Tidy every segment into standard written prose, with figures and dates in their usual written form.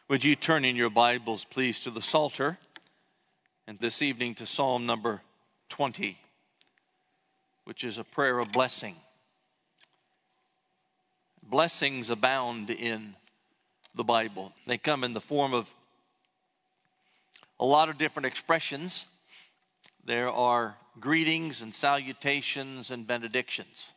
Would you turn in your Bibles, please, to the Psalter, and this evening to Psalm number 20, which is a prayer of blessing. Blessings abound in the Bible. They come in the form of a lot of different expressions. There are greetings and salutations and benedictions.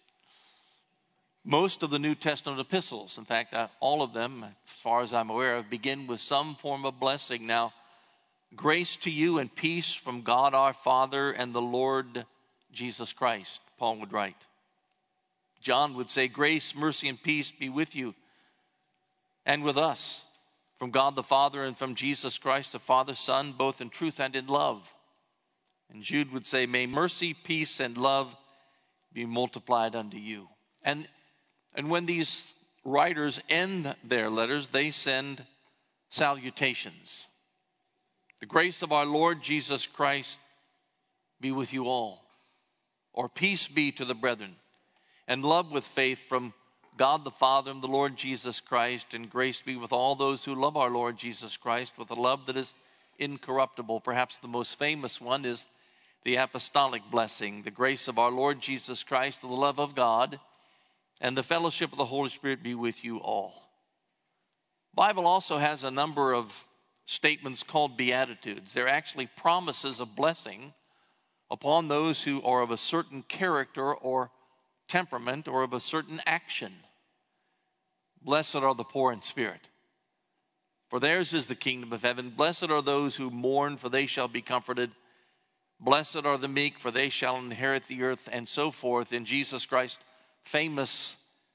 Most of the New Testament epistles, in fact, all of them, as far as I'm aware of, begin with some form of blessing. Now, grace to you and peace from God our Father and the Lord Jesus Christ, Paul would write. John would say, grace, mercy, and peace be with you and with us, from God the Father and from Jesus Christ the Father, Son, both in truth and in love. And Jude would say, may mercy, peace, and love be multiplied unto you. And when these writers end their letters, they send salutations. The grace of our Lord Jesus Christ be with you all. Or peace be to the brethren. And love with faith from God the Father and the Lord Jesus Christ. And grace be with all those who love our Lord Jesus Christ with a love that is incorruptible. Perhaps the most famous one is the apostolic blessing. The grace of our Lord Jesus Christ, the love of God, and the fellowship of the Holy Spirit be with you all. The Bible also has a number of statements called Beatitudes. They're actually promises of blessing upon those who are of a certain character or temperament or of a certain action. Blessed are the poor in spirit, for theirs is the kingdom of heaven. Blessed are those who mourn, for they shall be comforted. Blessed are the meek, for they shall inherit the earth, and so forth. In Jesus Christ's famous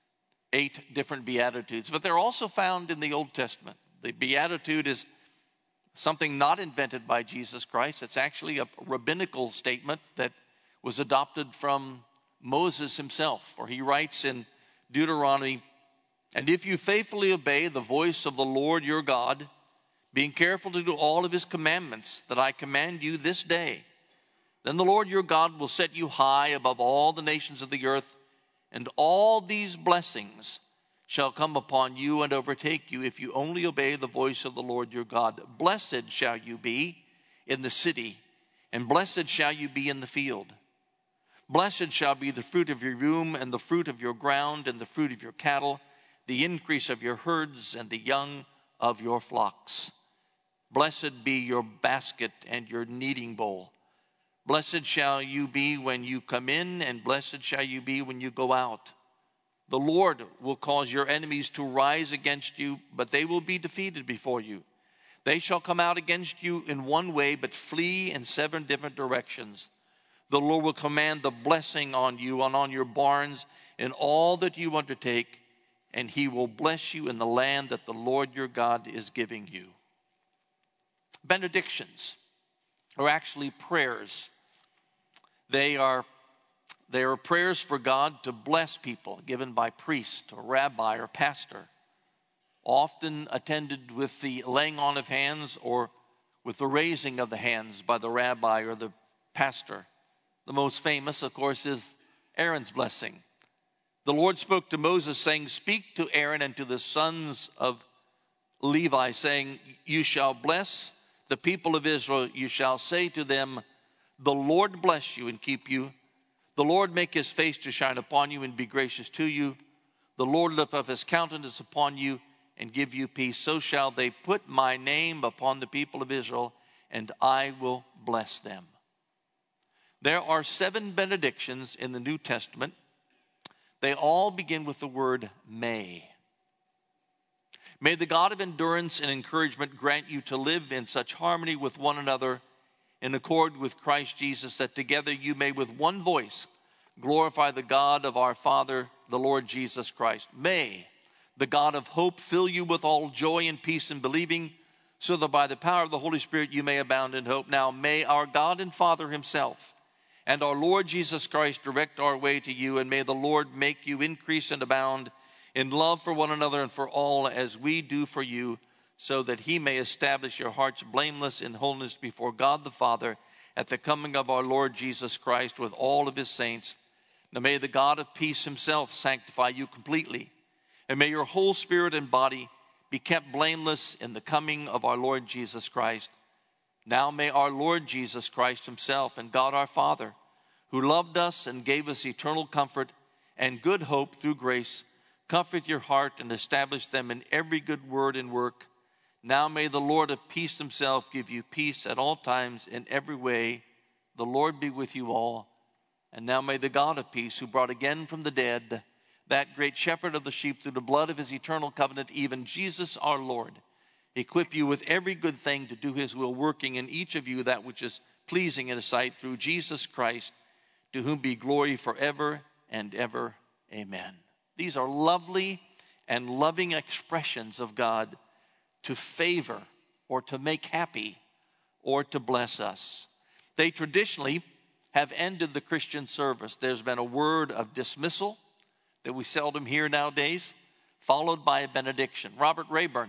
8 different Beatitudes. But they're also found in the Old Testament. The Beatitude is something not invented by Jesus Christ. It's actually a rabbinical statement that was adopted from Moses himself. For he writes in Deuteronomy, and if you faithfully obey the voice of the Lord your God, being careful to do all of his commandments that I command you this day, then the Lord your God will set you high above all the nations of the earth, and all these blessings shall come upon you and overtake you if you only obey the voice of the Lord your God. Blessed shall you be in the city, and blessed shall you be in the field. Blessed shall be the fruit of your womb, and the fruit of your ground, and the fruit of your cattle, the increase of your herds, and the young of your flocks. Blessed be your basket and your kneading bowl. Blessed shall you be when you come in, and blessed shall you be when you go out. The Lord will cause your enemies to rise against you, but they will be defeated before you. They shall come out against you in one way, but flee in 7 different directions. The Lord will command the blessing on you and on your barns in all that you undertake, and he will bless you in the land that the Lord your God is giving you. Benedictions are actually prayers. They are prayers for God to bless people, given by priest or rabbi or pastor, often attended with the laying on of hands or with the raising of the hands by the rabbi or the pastor. The most famous, of course, is Aaron's blessing. The Lord spoke to Moses, saying, speak to Aaron and to the sons of Levi, saying, you shall bless the people of Israel. You shall say to them, the Lord bless you and keep you. The Lord make his face to shine upon you and be gracious to you. The Lord lift up his countenance upon you and give you peace. So shall they put my name upon the people of Israel, and I will bless them. There are 7 benedictions in the New Testament. They all begin with the word may. May the God of endurance and encouragement grant you to live in such harmony with one another, in accord with Christ Jesus, that together you may with one voice glorify the God of our Father, the Lord Jesus Christ. May the God of hope fill you with all joy and peace in believing, so that by the power of the Holy Spirit you may abound in hope. Now may our God and Father himself and our Lord Jesus Christ direct our way to you, and may the Lord make you increase and abound in love for one another and for all, as we do for you, so that he may establish your hearts blameless in holiness before God the Father at the coming of our Lord Jesus Christ with all of his saints. Now may the God of peace himself sanctify you completely, and may your whole spirit and body be kept blameless in the coming of our Lord Jesus Christ. Now may our Lord Jesus Christ himself and God our Father, who loved us and gave us eternal comfort and good hope through grace, comfort your heart and establish them in every good word and work. Now may the Lord of peace himself give you peace at all times in every way. The Lord be with you all. And now may the God of peace, who brought again from the dead that great shepherd of the sheep through the blood of his eternal covenant, even Jesus our Lord, equip you with every good thing to do his will, working in each of you that which is pleasing in his sight, through Jesus Christ, to whom be glory forever and ever. Amen. These are lovely and loving expressions of God to favor or to make happy or to bless us. They traditionally have ended the Christian service. There's been a word of dismissal that we seldom hear nowadays, followed by a benediction. Robert Rayburn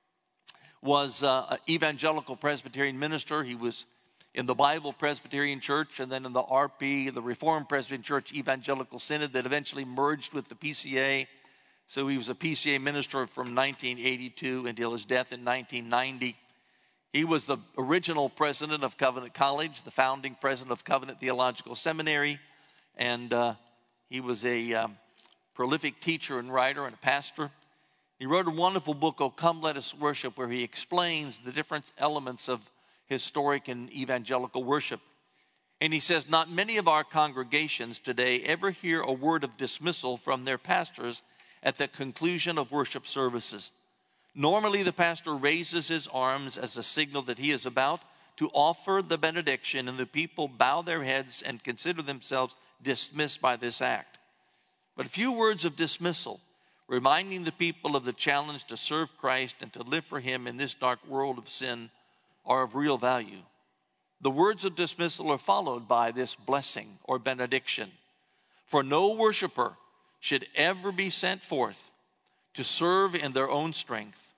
was an evangelical Presbyterian minister. He was in the Bible Presbyterian Church and then in the RP, the Reformed Presbyterian Church Evangelical Synod that eventually merged with the PCA. So he was a PCA minister from 1982 until his death in 1990. He was the original president of Covenant College, the founding president of Covenant Theological Seminary, and he was a prolific teacher and writer and a pastor. He wrote a wonderful book, Oh Come Let Us Worship, where he explains the different elements of historic and evangelical worship. And he says, not many of our congregations today ever hear a word of dismissal from their pastors at the conclusion of worship services. Normally, the pastor raises his arms as a signal that he is about to offer the benediction, and the people bow their heads and consider themselves dismissed by this act. But a few words of dismissal, reminding the people of the challenge to serve Christ and to live for him in this dark world of sin, are of real value. The words of dismissal are followed by this blessing or benediction. For no worshiper should ever be sent forth to serve in their own strength.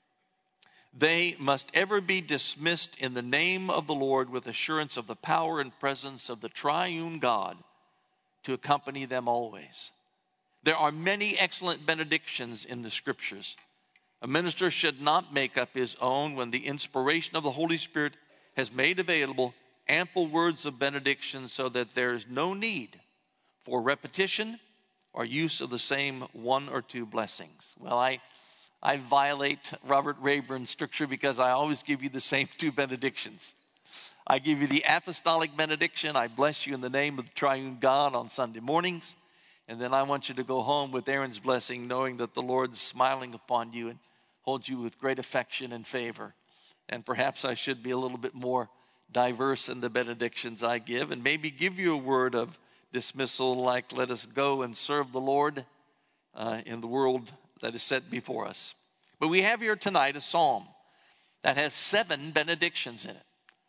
They must ever be dismissed in the name of the Lord with assurance of the power and presence of the triune God to accompany them always. There are many excellent benedictions in the scriptures. A minister should not make up his own when the inspiration of the Holy Spirit has made available ample words of benediction, so that there is no need for repetition or use of the same one or two blessings. Well, I violate Robert Rayburn's stricture because I always give you the same two benedictions. I give you the apostolic benediction. I bless you in the name of the triune God on Sunday mornings. And then I want you to go home with Aaron's blessing, knowing that the Lord's smiling upon you and holds you with great affection and favor. And perhaps I should be a little bit more diverse in the benedictions I give, and maybe give you a word of dismissal like, let us go and serve the Lord in the world that is set before us. But we have here tonight a psalm that has 7 benedictions in it.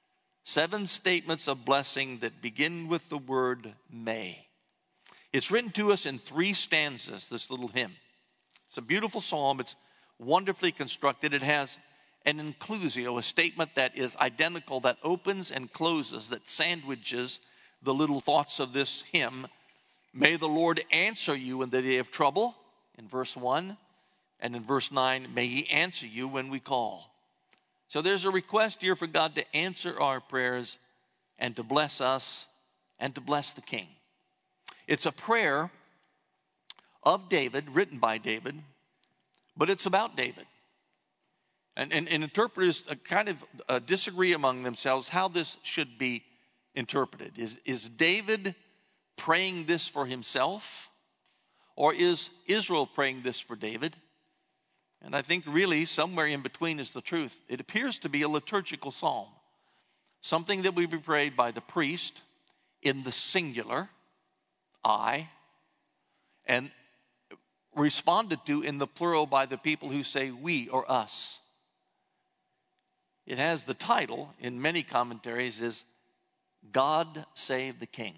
7 statements of blessing that begin with the word may. It's written to us in 3 stanzas, this little hymn. It's a beautiful psalm. It's wonderfully constructed. It has an inclusio, a statement that is identical, that opens and closes, that sandwiches the little thoughts of this hymn. May the Lord answer you in the day of trouble, in verse 1. And in verse 9, may he answer you when we call. So there's a request here for God to answer our prayers and to bless us and to bless the King. It's a prayer of David, written by David, but it's about David. And interpreters kind of disagree among themselves how this should be interpreted. Is David praying this for himself, or is Israel praying this for David? And I think really somewhere in between is the truth. It appears to be a liturgical psalm, something that would be prayed by the priest in the singular, I, and responded to in the plural by the people who say we or us. It has the title in many commentaries is God Save the King.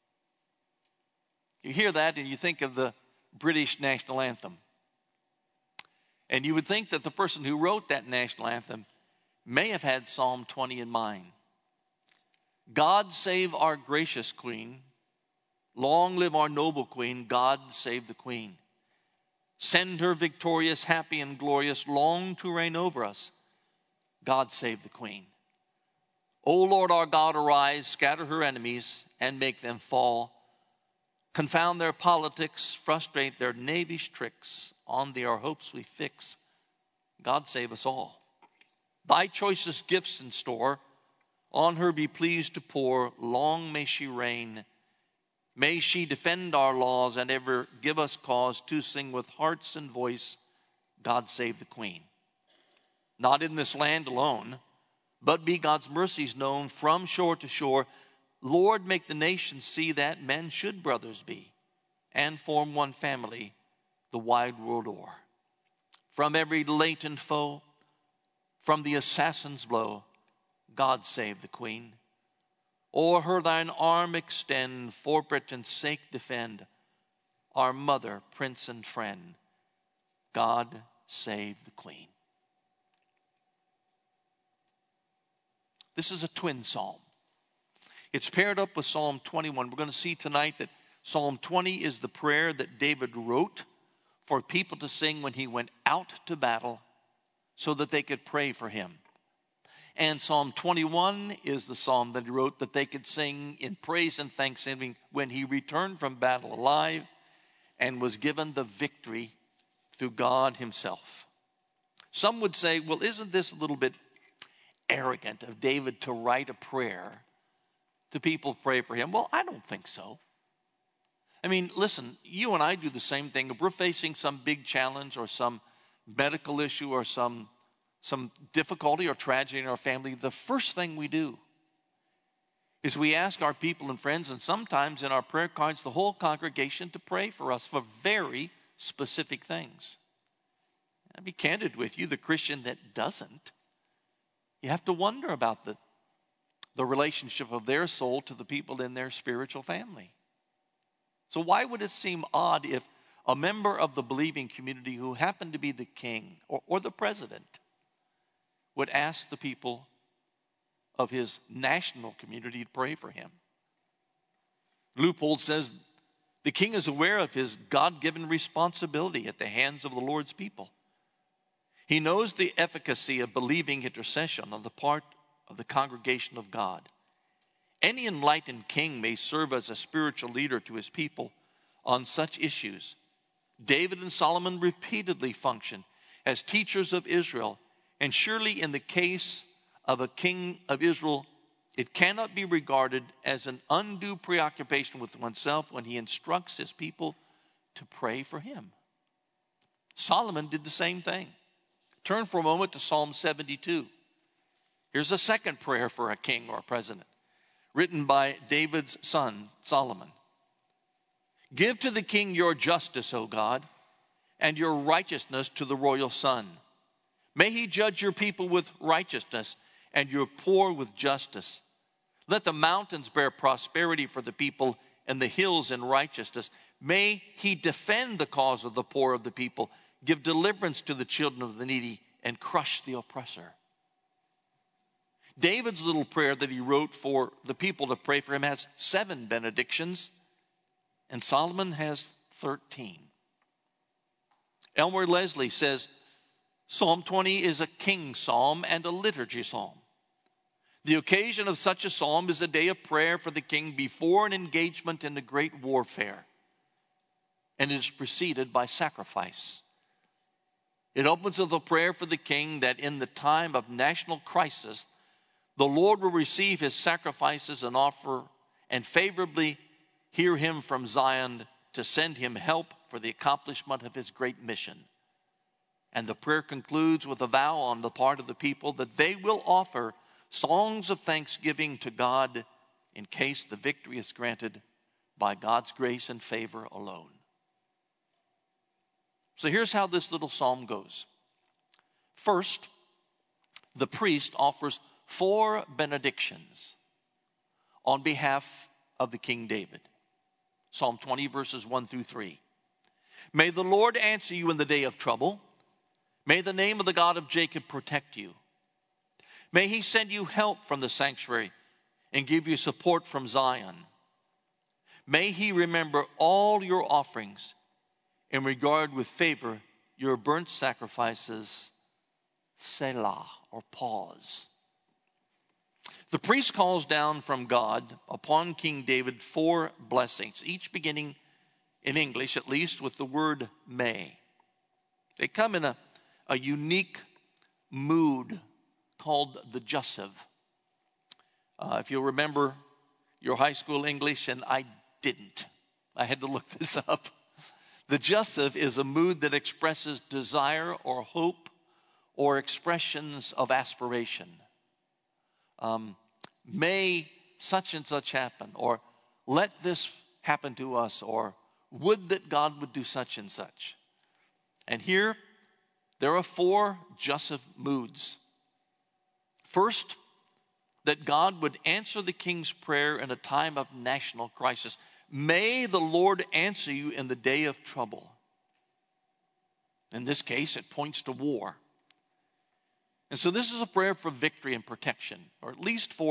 You hear that and you think of the British national anthem. And you would think that the person who wrote that national anthem may have had Psalm 20 in mind. God save our gracious Queen. Long live our noble Queen. God save the Queen. Send her victorious, happy, and glorious, long to reign over us. God save the Queen. O Lord our God, arise, scatter her enemies, and make them fall. Confound their politics, frustrate their knavish tricks. On thee our hopes we fix. God save us all. Thy choicest gifts in store, on her be pleased to pour. Long may she reign. May she defend our laws and ever give us cause to sing with hearts and voice, God save the Queen. Not in this land alone, but be God's mercies known from shore to shore. Lord, make the nations see that men should brothers be, and form one family the wide world o'er. From every latent foe, from the assassin's blow, God save the Queen. O'er her thine arm extend, for Britain's sake defend, our mother, prince, and friend. God save the Queen. This is a twin psalm. It's paired up with Psalm 21. We're going to see tonight that Psalm 20 is the prayer that David wrote for people to sing when he went out to battle so that they could pray for him. And Psalm 21 is the psalm that he wrote that they could sing in praise and thanksgiving when he returned from battle alive and was given the victory through God himself. Some would say, well, isn't this a little bit arrogant of David to write a prayer to people pray for him? Well, I don't think so. I mean, listen, you and I do the same thing. If we're facing some big challenge or some medical issue or some difficulty or tragedy in our family, the first thing we do is we ask our people and friends, and sometimes in our prayer cards, the whole congregation, to pray for us for very specific things. I'll be candid with you, the Christian that doesn't, you have to wonder about the relationship of their soul to the people in their spiritual family. So why would it seem odd if a member of the believing community who happened to be the king or the president would ask the people of his national community to pray for him? Leupold says the king is aware of his God-given responsibility at the hands of the Lord's people. He knows the efficacy of believing intercession on the part of the congregation of God. Any enlightened king may serve as a spiritual leader to his people on such issues. David and Solomon repeatedly function as teachers of Israel, and surely in the case of a king of Israel, it cannot be regarded as an undue preoccupation with oneself when he instructs his people to pray for him. Solomon did the same thing. Turn for a moment to Psalm 72. Here's a second prayer for a king or a president, written by David's son, Solomon. Give to the king your justice, O God, and your righteousness to the royal son. May he judge your people with righteousness and your poor with justice. Let the mountains bear prosperity for the people and the hills in righteousness. May he defend the cause of the poor of the people, give deliverance to the children of the needy, and crush the oppressor. David's little prayer that he wrote for the people to pray for him has 7 benedictions, and Solomon has 13. Elmer Leslie says, Psalm 20 is a king psalm and a liturgy psalm. The occasion of such a psalm is a day of prayer for the king before an engagement in the great warfare, and it is preceded by sacrifice. It opens with a prayer for the king that in the time of national crisis, the Lord will receive his sacrifices and offer and favorably hear him from Zion to send him help for the accomplishment of his great mission. And the prayer concludes with a vow on the part of the people that they will offer songs of thanksgiving to God in case the victory is granted by God's grace and favor alone. So here's how this little psalm goes. First, the priest offers 4 benedictions on behalf of the King David. Psalm 20, verses 1 through 3. May the Lord answer you in the day of trouble. May the name of the God of Jacob protect you. May he send you help from the sanctuary and give you support from Zion. May he remember all your offerings and regard with favor your burnt sacrifices, Selah, or pause. The priest calls down from God upon King David 4 blessings, each beginning in English, at least, with the word may. They come in a unique mood called the jussive. If you'll remember your high school English, and I didn't. I had to look this up. The jussive is a mood that expresses desire or hope or expressions of aspiration. May such and such happen, or let this happen to us, or would that God would do such and such. And here, there are 4 jussive moods. First, that God would answer the king's prayer in a time of national crisis. May the Lord answer you in the day of trouble. In this case, it points to war. And so this is a prayer for victory and protection, or at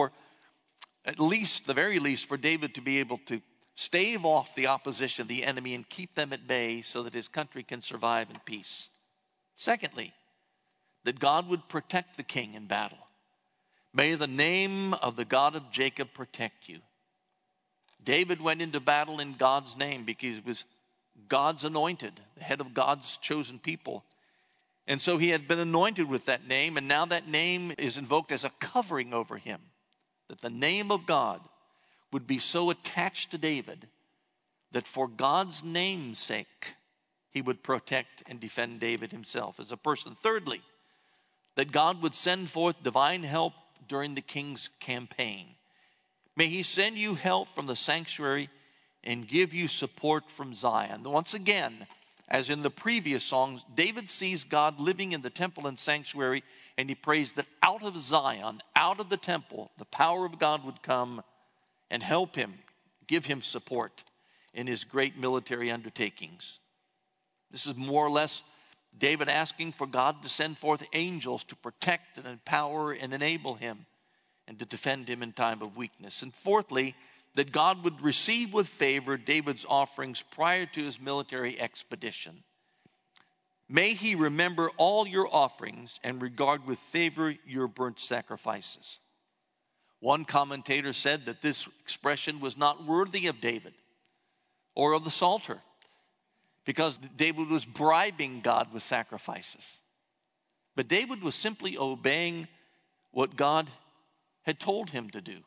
the very least, for David to be able to stave off the opposition, the enemy, and keep them at bay so that his country can survive in peace. Secondly, that God would protect the king in battle. May the name of the God of Jacob protect you. David went into battle in God's name because he was God's anointed, the head of God's chosen people. And so he had been anointed with that name, and now that name is invoked as a covering over him, that the name of God would be so attached to David that for God's name's sake, he would protect and defend David himself as a person. Thirdly, that God would send forth divine help during the king's campaign. May he send you help from the sanctuary and give you support from Zion. Once again, as in the previous songs, David sees God living in the temple and sanctuary, and he prays that out of Zion, out of the temple, the power of God would come and help him, give him support in his great military undertakings. This is more or less David asking for God to send forth angels to protect and empower and enable him and to defend him in time of weakness. And fourthly, that God would receive with favor David's offerings prior to his military expedition. May he remember all your offerings and regard with favor your burnt sacrifices. One commentator said that this expression was not worthy of David or of the Psalter, because David was bribing God with sacrifices. But David was simply obeying what God had told him to do.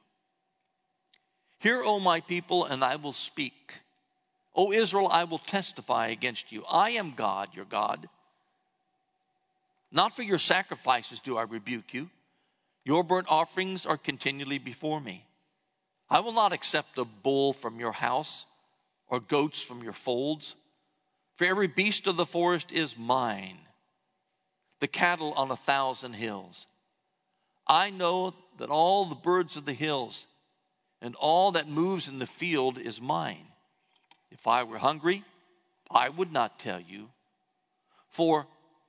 Hear, O my people, and I will speak. O Israel, I will testify against you. I am God, your God. Not for your sacrifices do I rebuke you. Your burnt offerings are continually before me. I will not accept a bull from your house or goats from your folds. For every beast of the forest is mine, the cattle on 1,000 hills. I know that all the birds of the hills and all that moves in the field is mine. If I were hungry, I would not tell you. For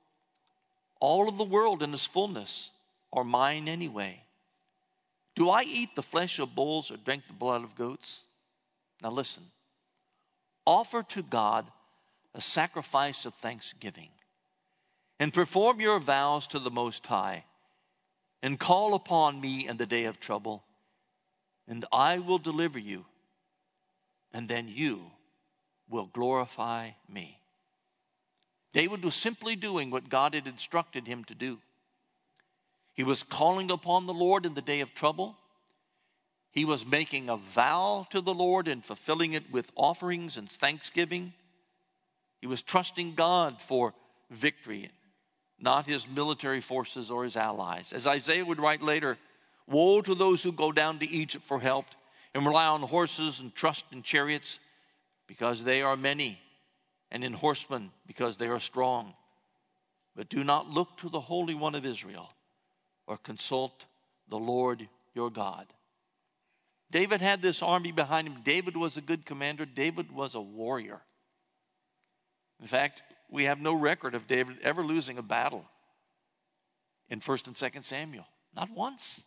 all of the world and its fullness are mine anyway. Do I eat the flesh of bulls or drink the blood of goats? Now listen. Offer to God a sacrifice of thanksgiving, and perform your vows to the Most High, and call upon me in the day of trouble, and I will deliver you, and then you will glorify me. David was simply doing what God had instructed him to do. He was calling upon the Lord in the day of trouble. He was making a vow to the Lord and fulfilling it with offerings and thanksgiving. He was trusting God for victory, not his military forces or his allies. As Isaiah would write later, woe to those who go down to Egypt for help and rely on horses and trust in chariots, because they are many, and in horsemen, because they are strong. But do not look to the Holy One of Israel or consult the Lord your God. David had this army behind him. David was a good commander. David was a warrior. In fact, we have no record of David ever losing a battle in 1st and 2nd Samuel. Not once.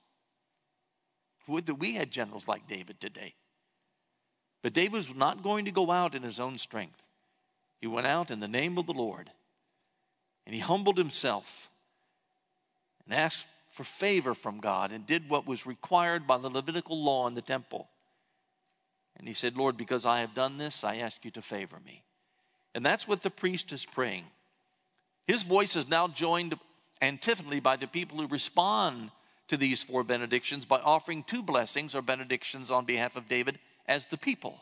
Would that we had generals like David today. But David was not going to go out in his own strength. He went out in the name of the Lord, and he humbled himself and asked for favor from God and did what was required by the Levitical law in the temple. And he said, Lord, because I have done this, I ask you to favor me. And that's what the priest is praying. His voice is now joined antiphonally by the people who respond to these 4 benedictions by offering 2 blessings or benedictions on behalf of David as the people.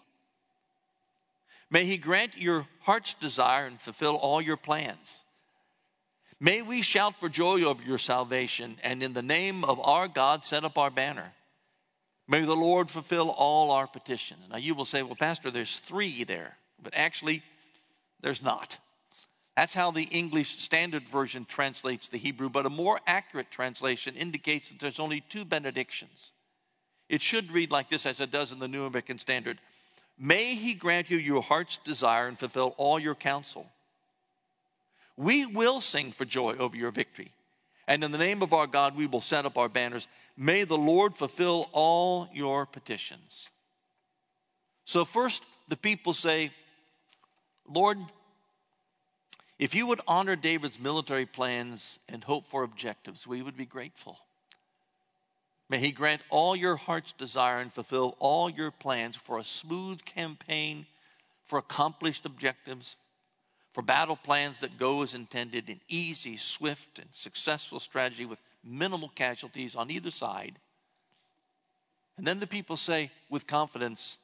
May he grant your heart's desire and fulfill all your plans. May we shout for joy over your salvation, and in the name of our God set up our banner. May the Lord fulfill all our petitions. Now you will say, well, Pastor, there's 3 there. But actually, there's not. That's how the English Standard Version translates the Hebrew, but a more accurate translation indicates that there's only 2 benedictions. It should read like this, as it does in the New American Standard. May he grant you your heart's desire and fulfill all your counsel. We will sing for joy over your victory. And in the name of our God, we will set up our banners. May the Lord fulfill all your petitions. So first, the people say, Lord, if you would honor David's military plans and hope for objectives, we would be grateful. May he grant all your heart's desire and fulfill all your plans for a smooth campaign, for accomplished objectives, for battle plans that go as intended, an easy, swift, and successful strategy with minimal casualties on either side. And then the people say with confidence,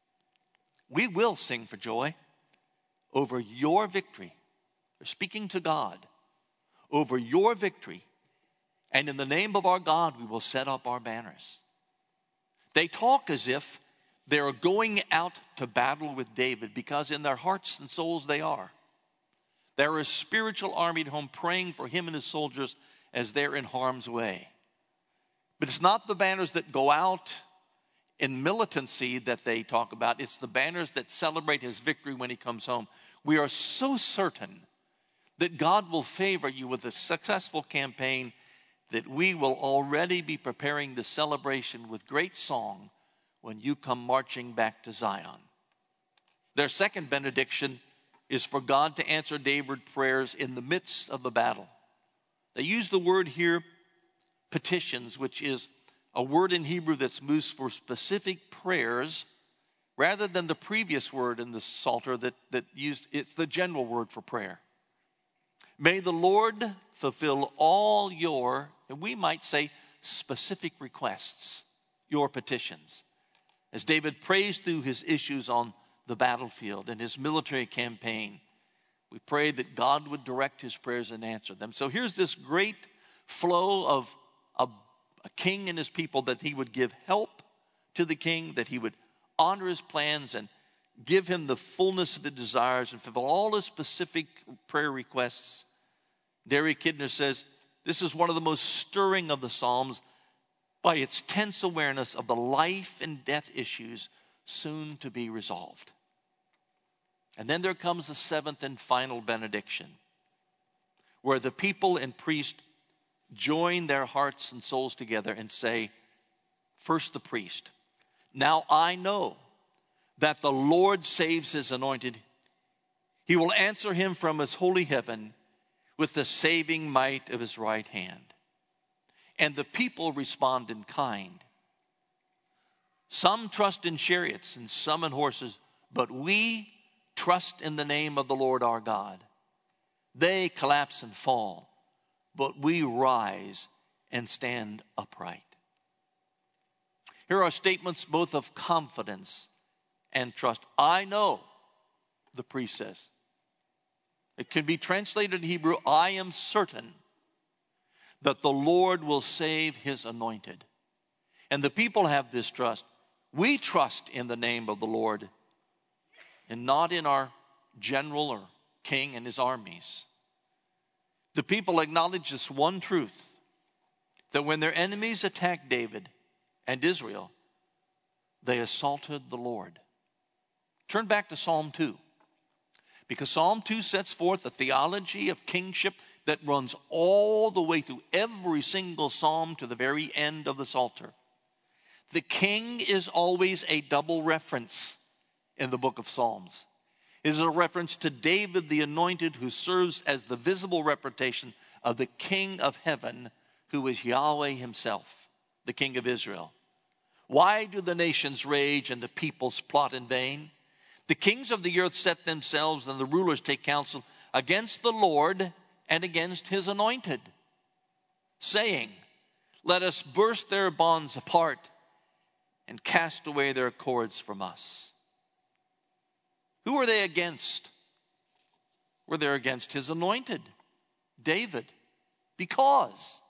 we will sing for joy over your victory. They're speaking to God. Over your victory. And in the name of our God, we will set up our banners. They talk as if they're going out to battle with David, because in their hearts and souls they are. They're a spiritual army at home praying for him and his soldiers as they're in harm's way. But it's not the banners that go out in militancy that they talk about. It's the banners that celebrate his victory when he comes home. We are so certain that God will favor you with a successful campaign that we will already be preparing the celebration with great song when you come marching back to Zion. Their second benediction is for God to answer David's prayers in the midst of the battle. They use the word here, petitions, which is a word in Hebrew that's used for specific prayers rather than the previous word in the Psalter that used, it's the general word for prayer. May the Lord fulfill all your, and we might say, specific requests, your petitions. As David prays through his issues on the battlefield and his military campaign, we pray that God would direct his prayers and answer them. So here's this great flow of a king and his people, that he would give help to the king, that he would honor his plans and give him the fullness of his desires and fulfill all his specific prayer requests. Derek Kidner says, this is one of the most stirring of the Psalms by its tense awareness of the life and death issues soon to be resolved. And then there comes the 7th and final benediction, where the people and priest join their hearts and souls together and say, first the priest, now I know that the Lord saves his anointed. He will answer him from his holy heaven with the saving might of his right hand. And the people respond in kind. Some trust in chariots and some in horses, but we trust in the name of the Lord our God. They collapse and fall, but we rise and stand upright. Here are statements both of confidence and trust. I know, the priest says. It can be translated in Hebrew, I am certain that the Lord will save his anointed. And the people have this trust. We trust in the name of the Lord and not in our general or king and his armies. The people acknowledge this one truth, that when their enemies attacked David and Israel, they assaulted the Lord. Turn back to Psalm 2. Because Psalm 2 sets forth a theology of kingship that runs all the way through every single psalm to the very end of the Psalter. The king is always a double reference in the book of Psalms. It is a reference to David the anointed, who serves as the visible representation of the King of heaven, who is Yahweh himself, the King of Israel. Why do the nations rage and the peoples plot in vain? The kings of the earth set themselves, and the rulers take counsel against the Lord and against his anointed, saying, let us burst their bonds apart and cast away their cords from us. Who are they against? Well, they're against his anointed, David, because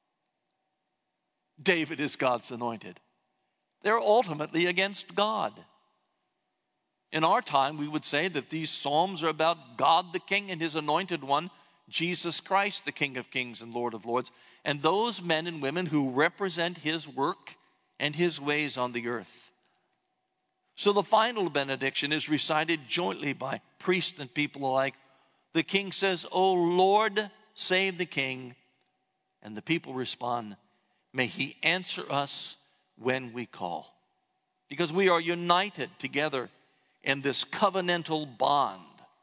David is God's anointed. They're ultimately against God. In our time, we would say that these psalms are about God the King and his anointed one, Jesus Christ, the King of kings and Lord of lords, and those men and women who represent his work and his ways on the earth. So the final benediction is recited jointly by priests and people alike. The king says, O Lord, save the king. And the people respond, may he answer us when we call. Because we are united together in this covenantal bond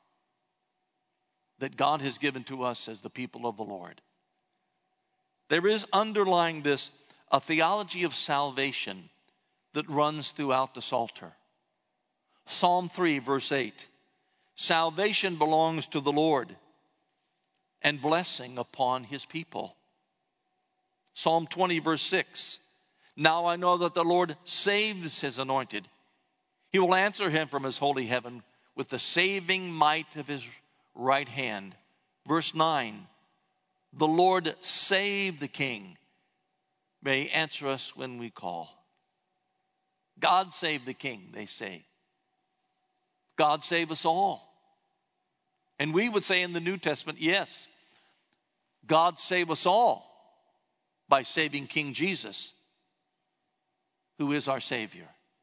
that God has given to us as the people of the Lord. There is underlying this a theology of salvation that runs throughout the Psalter. Psalm 3, verse 8, salvation belongs to the Lord and blessing upon his people. Psalm 20, verse 6, now I know that the Lord saves his anointed. He will answer him from his holy heaven with the saving might of his right hand. Verse 9, the Lord save the king. May he answer us when we call. God save the king, they say. God save us all. And we would say in the New Testament, yes, God save us all by saving King Jesus, who is our Savior.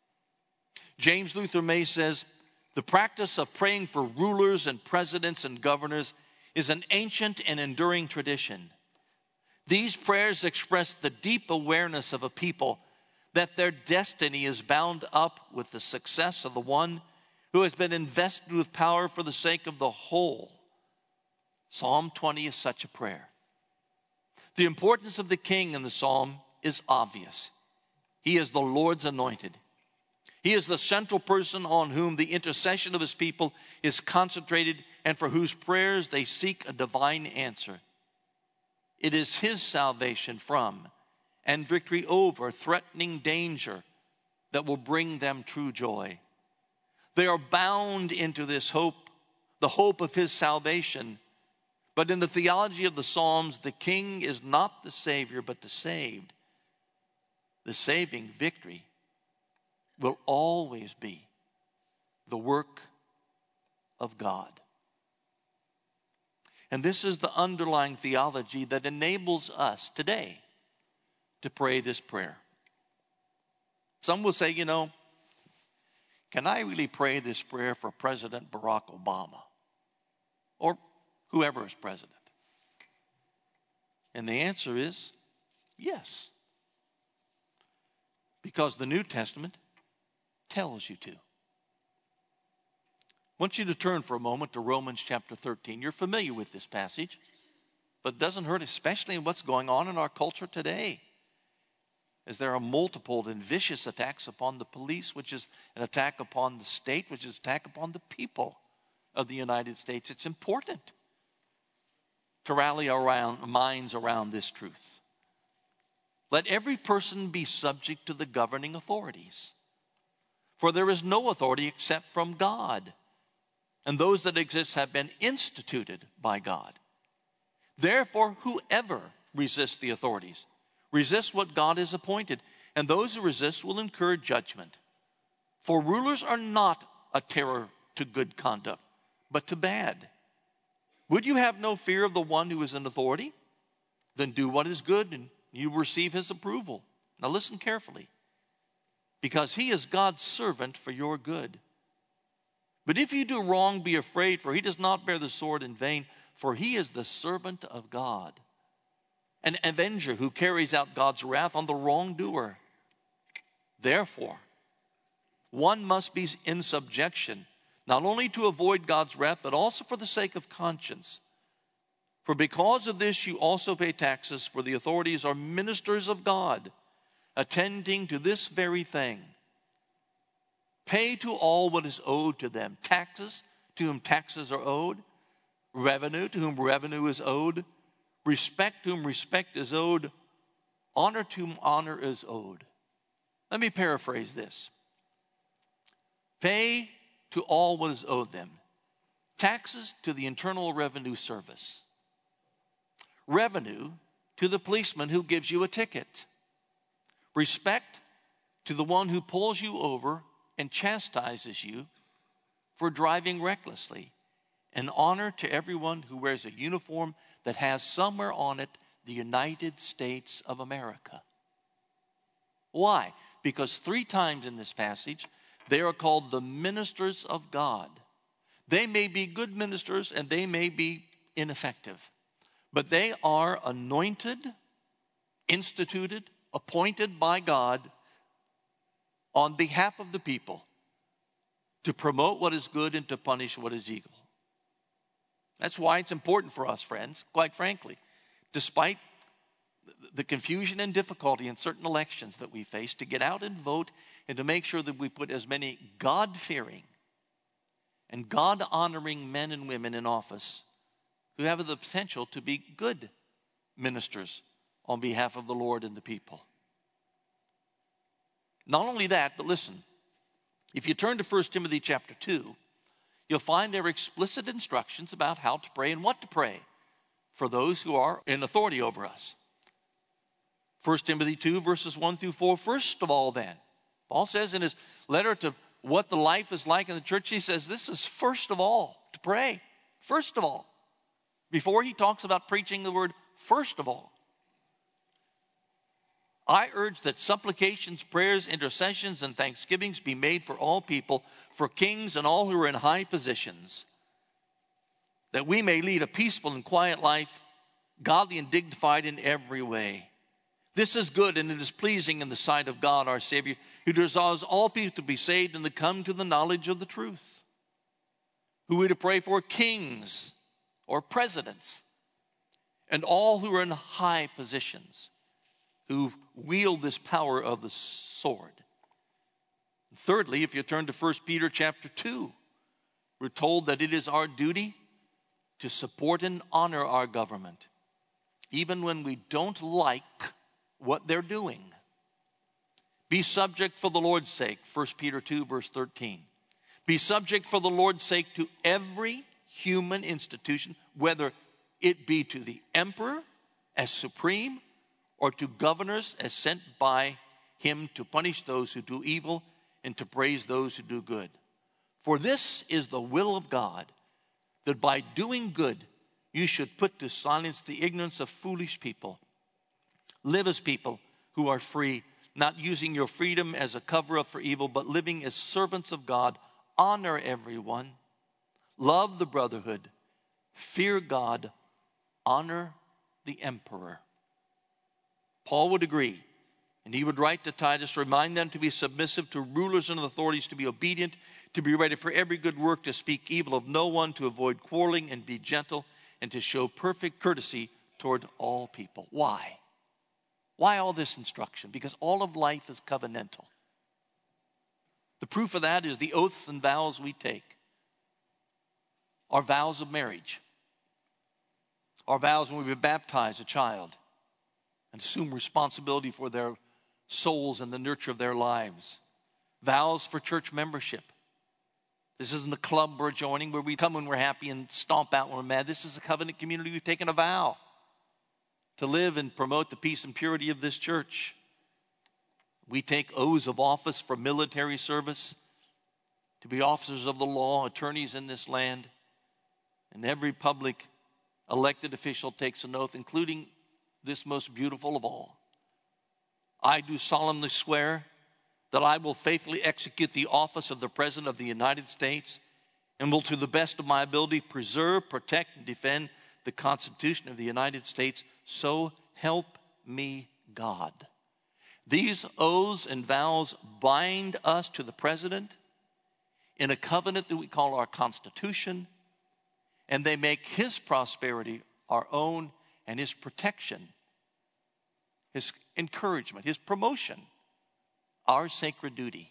James Luther May says, the practice of praying for rulers and presidents and governors is an ancient and enduring tradition. These prayers express the deep awareness of a people that their destiny is bound up with the success of the one who has been invested with power for the sake of the whole. Psalm 20 is such a prayer. The importance of the king in the psalm is obvious. He is the Lord's anointed. He is the central person on whom the intercession of his people is concentrated and for whose prayers they seek a divine answer. It is his salvation from and victory over threatening danger that will bring them true joy. They are bound into this hope, the hope of his salvation. But in the theology of the Psalms, the king is not the Savior, but the saved. The saving victory will always be the work of God. And this is the underlying theology that enables us today to pray this prayer. Some will say, can I really pray this prayer for President Barack Obama or whoever is president? And the answer is yes. Because the New Testament tells you to. I want you to turn for a moment to Romans chapter 13. You're familiar with this passage, but it doesn't hurt, especially in what's going on in our culture today, as there are multiple and vicious attacks upon the police, which is an attack upon the state, which is an attack upon the people of the United States. It's important to rally around minds around this truth. Let every person be subject to the governing authorities, for there is no authority except from God, and those that exist have been instituted by God. Therefore, whoever resists the authorities resists what God has appointed, and those who resist will incur judgment. For rulers are not a terror to good conduct, but to bad. Would you have no fear of the one who is in authority? Then do what is good, and you will receive his approval. Now listen carefully, because he is God's servant for your good. But if you do wrong, be afraid, for he does not bear the sword in vain, for he is the servant of God, an avenger who carries out God's wrath on the wrongdoer. Therefore, one must be in subjection not only to avoid God's wrath, but also for the sake of conscience. For because of this you also pay taxes, for the authorities are ministers of God, attending to this very thing. Pay to all what is owed to them. Taxes, to whom taxes are owed. Revenue, to whom revenue is owed. Respect, to whom respect is owed. Honor, to whom honor is owed. Let me paraphrase this. Pay to all what is owed them. Taxes to the Internal Revenue Service. Revenue to the policeman who gives you a ticket. Respect to the one who pulls you over and chastises you for driving recklessly. And honor to everyone who wears a uniform that has somewhere on it the United States of America. Why? Because 3 times in this passage, they are called the ministers of God. They may be good ministers and they may be ineffective, but they are anointed, instituted, appointed by God on behalf of the people to promote what is good and to punish what is evil. That's why it's important for us, friends, quite frankly, despite the confusion and difficulty in certain elections that we face, to get out and vote and to make sure that we put as many God-fearing and God-honoring men and women in office who have the potential to be good ministers on behalf of the Lord and the people. Not only that, but listen, if you turn to 1 Timothy chapter 2, you'll find there are explicit instructions about how to pray and what to pray for those who are in authority over us. 1 Timothy 2, verses 1 through 4, first of all then, Paul says in his letter to what the life is like in the church, he says this is first of all to pray. First of all. Before he talks about preaching the word, first of all. I urge that supplications, prayers, intercessions, and thanksgivings be made for all people, for kings and all who are in high positions, that we may lead a peaceful and quiet life, godly and dignified in every way. This is good and it is pleasing in the sight of God our Savior, who desires all people to be saved and to come to the knowledge of the truth. Who we to pray for? Kings or presidents and all who are in high positions, who wield this power of the sword. Thirdly, if you turn to 1 Peter chapter 2, we're told that it is our duty to support and honor our government, even when we don't like what they're doing. Be subject for the Lord's sake, 1 Peter 2, verse 13. Be subject for the Lord's sake to every human institution, whether it be to the emperor as supreme, or to governors as sent by him to punish those who do evil and to praise those who do good. For this is the will of God, that by doing good you should put to silence the ignorance of foolish people. Live as people who are free, not using your freedom as a cover-up for evil, but living as servants of God. Honor everyone. Love the brotherhood. Fear God. Honor the emperor. Paul would agree, and he would write to Titus, remind them to be submissive to rulers and authorities, to be obedient, to be ready for every good work, to speak evil of no one, to avoid quarreling and be gentle, and to show perfect courtesy toward all people. Why? Why all this instruction? Because all of life is covenantal. The proof of that is the oaths and vows we take. Our vows of marriage. Our vows when we baptize a child and assume responsibility for their souls and the nurture of their lives. Vows for church membership. This isn't a club we're joining where we come when we're happy and stomp out when we're mad. This is a covenant community. We've taken a vow to live and promote the peace and purity of this church. We take oaths of office for military service, to be officers of the law, attorneys in this land. And every public elected official takes an oath, including this most beautiful of all. I do solemnly swear that I will faithfully execute the office of the President of the United States and will, to the best of my ability, preserve, protect, and defend the Constitution of the United States. So help me God. These oaths and vows bind us to the President in a covenant that we call our Constitution, and they make his prosperity our own and his protection, his encouragement, his promotion, our sacred duty.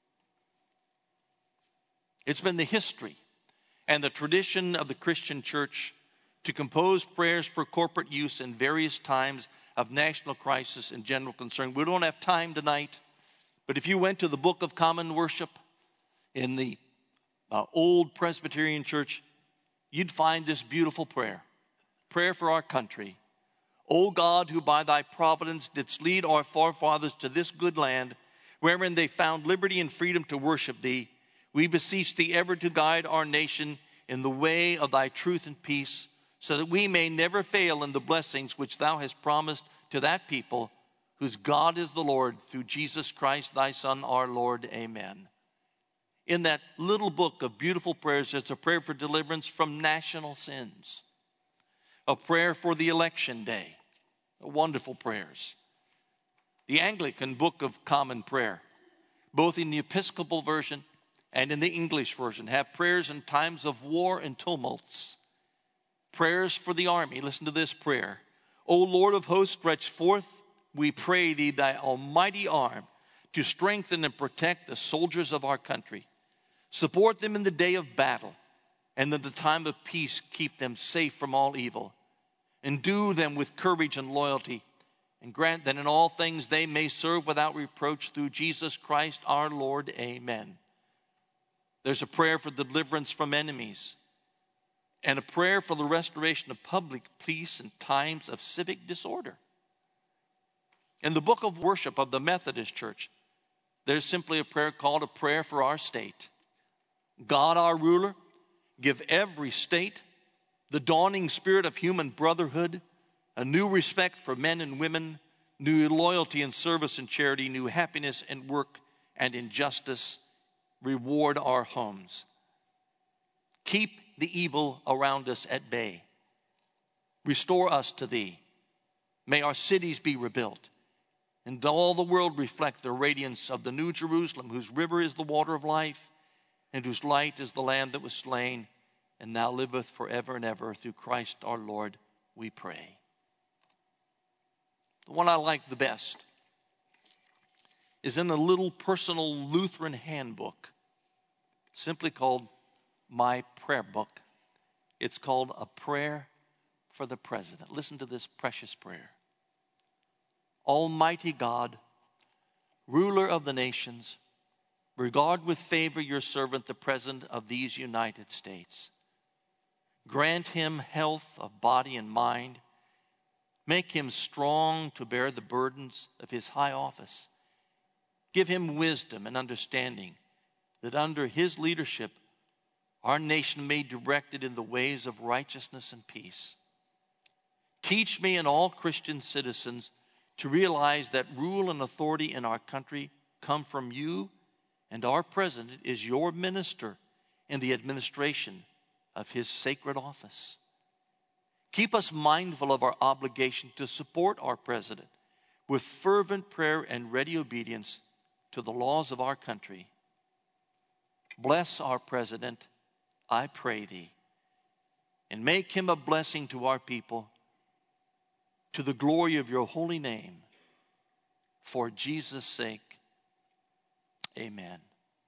It's been the history and the tradition of the Christian church to compose prayers for corporate use in various times of national crisis and general concern. We don't have time tonight, but if you went to the Book of Common Worship in the old Presbyterian church, you'd find this beautiful prayer for our country. O God, who by thy providence didst lead our forefathers to this good land, wherein they found liberty and freedom to worship thee, we beseech thee ever to guide our nation in the way of thy truth and peace, so that we may never fail in the blessings which thou hast promised to that people, whose God is the Lord, through Jesus Christ thy Son, our Lord. Amen. In that little book of beautiful prayers, there's a prayer for deliverance from national sins, a prayer for the election day, wonderful prayers. The Anglican Book of Common Prayer, both in the Episcopal version and in the English version, have prayers in times of war and tumults. Prayers for the army. Listen to this prayer. O Lord of hosts, stretch forth, we pray thee, thy almighty arm to strengthen and protect the soldiers of our country. Support them in the day of battle, and in the time of peace keep them safe from all evil. Endue them with courage and loyalty, and grant that in all things they may serve without reproach through Jesus Christ our Lord. Amen. There's a prayer for deliverance from enemies, and a prayer for the restoration of public peace in times of civic disorder. In the book of worship of the Methodist Church, there's simply a prayer called a prayer for our state. God, our ruler, give every state the dawning spirit of human brotherhood, a new respect for men and women, new loyalty and service and charity, new happiness and work and injustice. Reward our homes. Keep the evil around us at bay. Restore us to thee. May our cities be rebuilt, and all the world reflect the radiance of the New Jerusalem, whose river is the water of life, and whose light is the Lamb that was slain, and now liveth forever and ever. Through Christ our Lord, we pray. The one I like the best is in a little personal Lutheran handbook, simply called My Prayer Book. It's called A Prayer for the President. Listen to this precious prayer. Almighty God, ruler of the nations, regard with favor your servant, the President of these United States. Grant him health of body and mind. Make him strong to bear the burdens of his high office. Give him wisdom and understanding, that under his leadership our nation may be directed in the ways of righteousness and peace. Teach me and all Christian citizens to realize that rule and authority in our country come from you, and our president is your minister in the administration of his sacred office. Keep us mindful of our obligation to support our president with fervent prayer and ready obedience to the laws of our country. Bless our president, I pray thee, and make him a blessing to our people, to the glory of your holy name. For Jesus' sake, amen.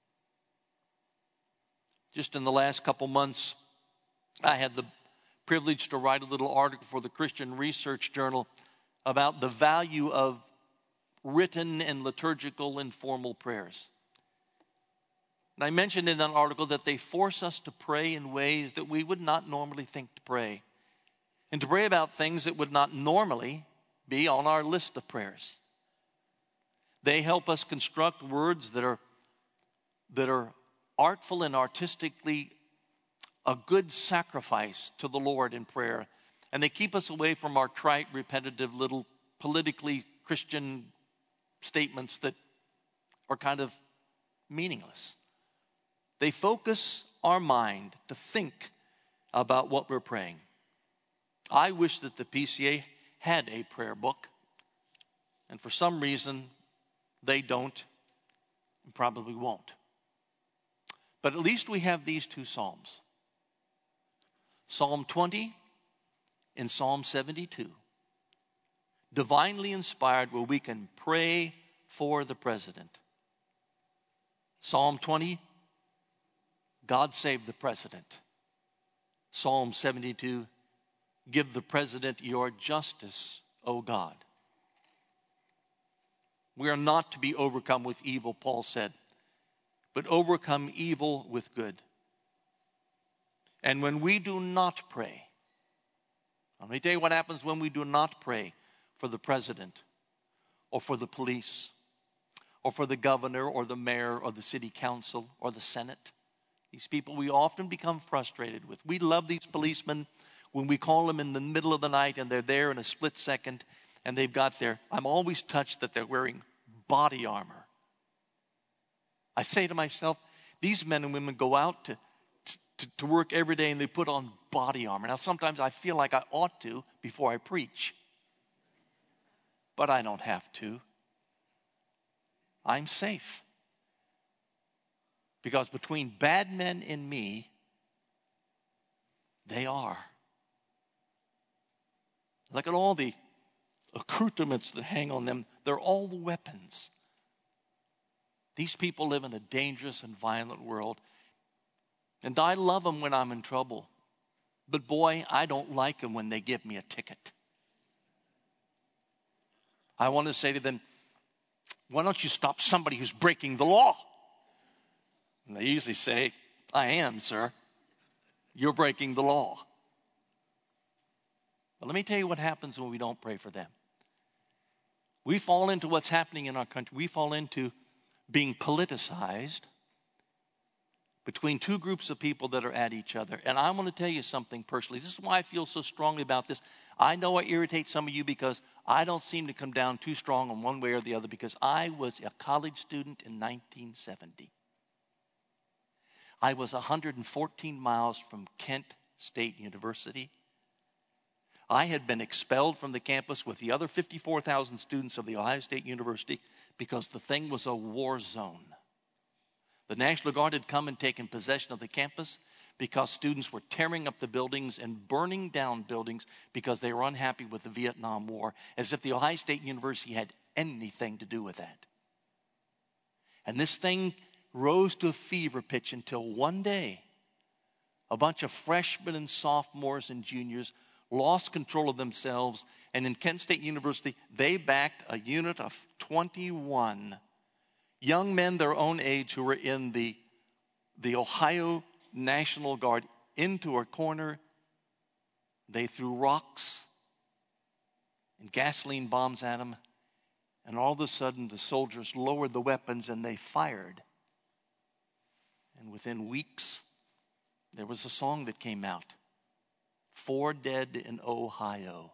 Just in the last couple months, I had the privilege to write a little article for the Christian Research Journal about the value of written and liturgical informal prayers. And I mentioned in that article that they force us to pray in ways that we would not normally think to pray, and to pray about things that would not normally be on our list of prayers. They help us construct words that are artful and artistically a good sacrifice to the Lord in prayer. And they keep us away from our trite, repetitive, little politically Christian statements that are kind of meaningless. They focus our mind to think about what we're praying. I wish that the PCA had a prayer book, and for some reason they don't and probably won't. But at least we have these two Psalms. Psalm 20 and Psalm 72. Divinely inspired, where we can pray for the president. Psalm 20, God save the president. Psalm 72, give the president your justice, O God. We are not to be overcome with evil, Paul said, but overcome evil with good. And when we do not pray, let me tell you what happens when we do not pray for the president or for the police or for the governor or the mayor or the city council or the Senate. These people we often become frustrated with. We love these policemen when we call them in the middle of the night and they're there in a split second and they've got I'm always touched that they're wearing body armor. I say to myself, these men and women go out to work every day and they put on body armor. Now sometimes I feel like I ought to before I preach. But I don't have to. I'm safe. Because between bad men and me, they are. Look at all the accoutrements that hang on them. They're all the weapons. These people live in a dangerous and violent world. And I love them when I'm in trouble. But boy, I don't like them when they give me a ticket. I want to say to them, why don't you stop somebody who's breaking the law? And they usually say, I am, sir. You're breaking the law. But let me tell you what happens when we don't pray for them. We fall into what's happening in our country. We fall into being politicized between two groups of people that are at each other. And I want to tell you something personally. This is why I feel so strongly about this. I know I irritate some of you because I don't seem to come down too strong on one way or the other because I was a college student in 1970. I was 114 miles from Kent State University. I had been expelled from the campus with the other 54,000 students of the Ohio State University because the thing was a war zone. The National Guard had come and taken possession of the campus because students were tearing up the buildings and burning down buildings because they were unhappy with the Vietnam War, as if the Ohio State University had anything to do with that. And this thing rose to a fever pitch until one day, a bunch of freshmen and sophomores and juniors lost control of themselves, and in Kent State University, they backed a unit of 21 young men their own age who were in the Ohio National Guard into a corner. They threw rocks and gasoline bombs at them, and all of a sudden the soldiers lowered the weapons and they fired. And within weeks, there was a song that came out, 4 Dead in Ohio.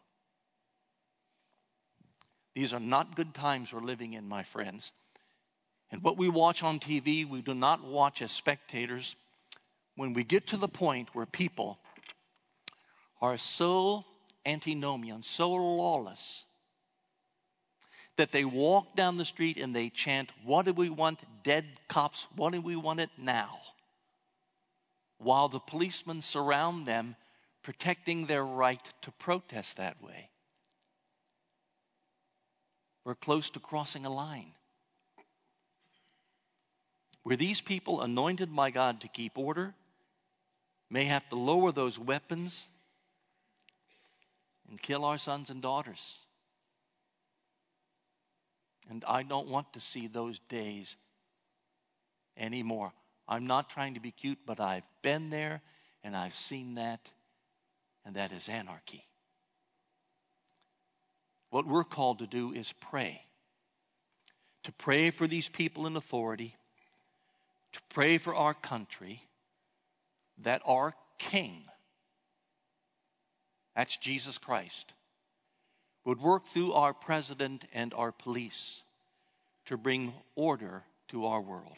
These are not good times we're living in, my friends. And what we watch on TV, we do not watch as spectators. When we get to the point where people are so antinomian, so lawless, that they walk down the street and they chant, what do we want? Dead cops. What do we want it now? While the policemen surround them, protecting their right to protest that way. We're close to crossing a line where these people anointed by God to keep order may have to lower those weapons and kill our sons and daughters. And I don't want to see those days anymore. I'm not trying to be cute, but I've been there and I've seen that, and that is anarchy. What we're called to do is pray. To pray for these people in authority, to pray for our country, that our King, that's Jesus Christ, would work through our president and our police to bring order to our world.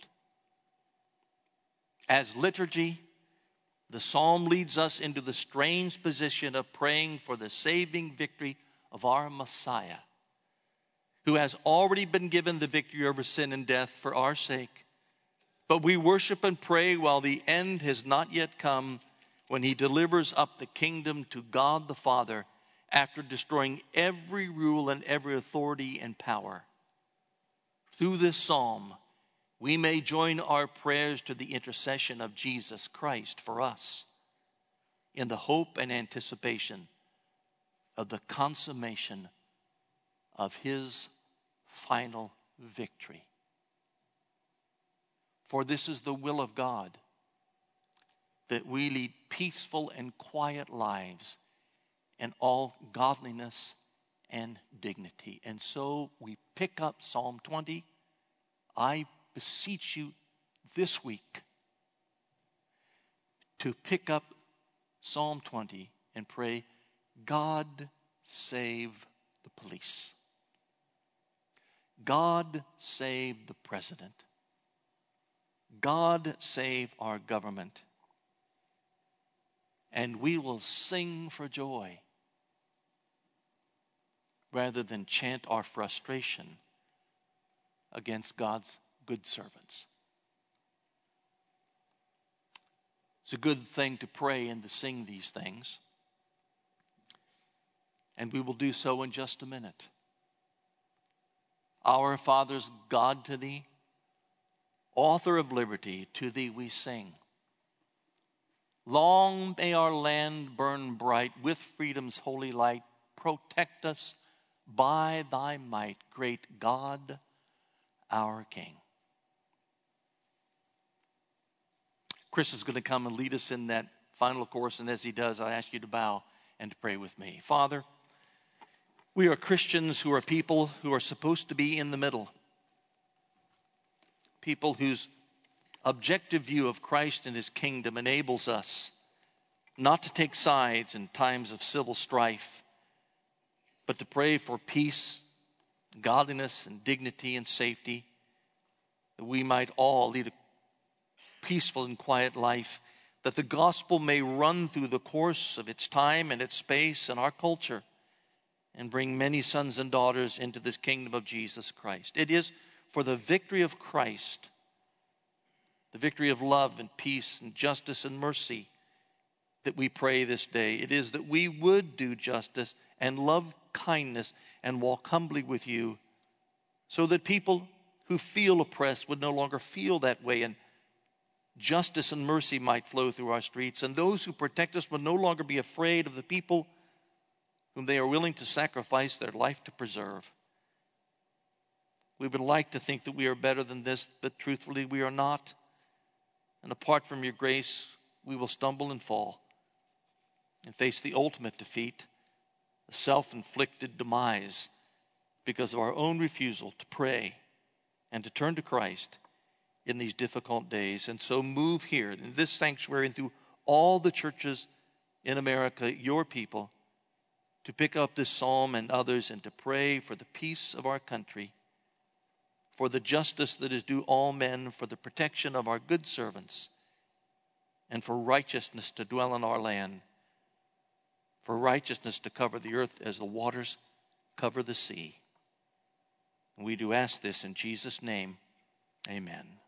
As liturgy, the psalm leads us into the strange position of praying for the saving victory of our Messiah, who has already been given the victory over sin and death for our sake, But we worship and pray while the end has not yet come, when he delivers up the kingdom to God the Father after destroying every rule and every authority and power. Through this psalm, we may join our prayers to the intercession of Jesus Christ for us in the hope and anticipation of the consummation of his final victory. For this is the will of God, that we lead peaceful and quiet lives in all godliness and dignity. And so we pick up Psalm 20. I beseech you this week to pick up Psalm 20 and pray, God save the police. God save the president. God save our government. And we will sing for joy rather than chant our frustration against God's good servants. It's a good thing to pray and to sing these things. And we will do so in just a minute. Our Father's God, to thee, author of liberty, to thee we sing. Long may our land burn bright with freedom's holy light. Protect us by thy might, great God, our King. Chris is going to come and lead us in that final course, and as he does, I ask you to bow and to pray with me. Father, we are Christians who are people who are supposed to be in the middle. People whose objective view of Christ and his kingdom enables us not to take sides in times of civil strife, but to pray for peace, godliness, and dignity and safety, that we might all lead a peaceful and quiet life, that the gospel may run through the course of its time and its space and our culture and bring many sons and daughters into this kingdom of Jesus Christ. It is for the victory of Christ, the victory of love and peace and justice and mercy, that we pray this day. It is that we would do justice and love kindness and walk humbly with you, so that people who feel oppressed would no longer feel that way, and justice and mercy might flow through our streets, and those who protect us would no longer be afraid of the people whom they are willing to sacrifice their life to preserve. We would like to think that we are better than this, but truthfully we are not. And apart from your grace, we will stumble and fall and face the ultimate defeat, a self-inflicted demise, because of our own refusal to pray and to turn to Christ in these difficult days. And so move here in this sanctuary and through all the churches in America, your people, to pick up this psalm and others and to pray for the peace of our country, for the justice that is due all men, for the protection of our good servants, and for righteousness to dwell in our land, for righteousness to cover the earth as the waters cover the sea. And we do ask this in Jesus' name. Amen.